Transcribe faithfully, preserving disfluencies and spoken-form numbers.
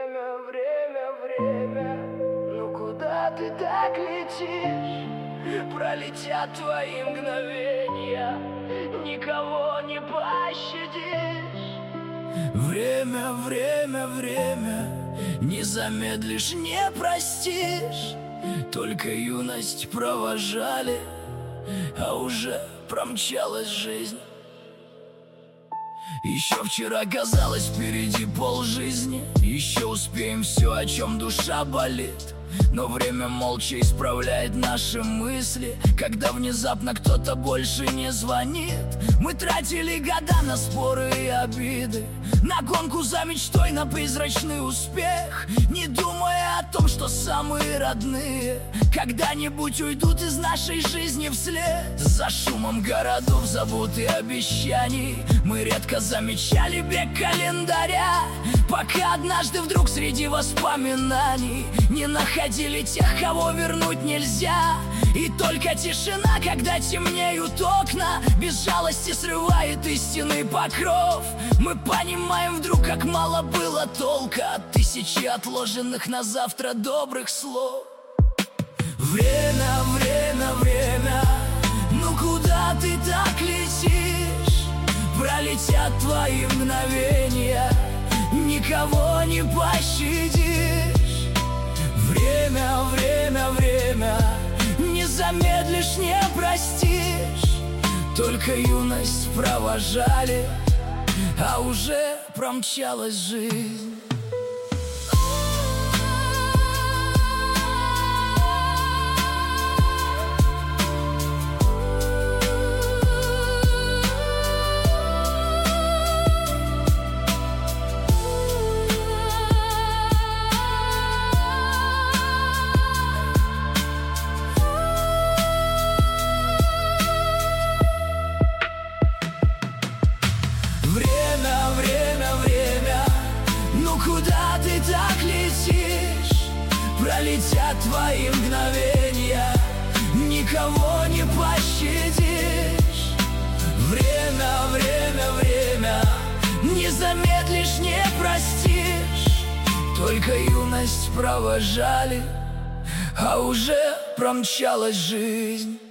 Время, время, время, ну куда ты так летишь? Пролетят твои мгновения, никого не пощадишь. Время, время, время, не замедлишь, не простишь. Только юность провожали, а уже промчалась жизнь. Еще вчера казалось впереди полжизни. Еще успеем все, о чем душа болит. Но время молча исправляет наши мысли, когда внезапно кто-то больше не звонит. Мы тратили года на споры и обиды, на гонку за мечтой, на призрачный успех, не думая о том, что самые родные когда-нибудь уйдут из нашей жизни вслед. За шумом городов, забот и обещаний мы редко замечали бег календаря, пока однажды вдруг среди воспоминаний не находили тех, кого вернуть нельзя. И только тишина, когда темнеют окна, без жалости срывает истинный покров. Мы понимаем вдруг, как мало было толка от тысячи отложенных на завтра добрых слов. Время, время, время, ну куда ты так летишь? Пролетят твои мгновения, никого не пощадишь. Время, время, время, не замедлишь, не простишь. Только юность провожали, а уже промчалась жизнь. Время, время, время, ну куда ты так летишь? Пролетят твои мгновения, никого не пощадишь. Время, время, время, не замедлишь, не простишь. Только юность провожали, а уже промчалась жизнь.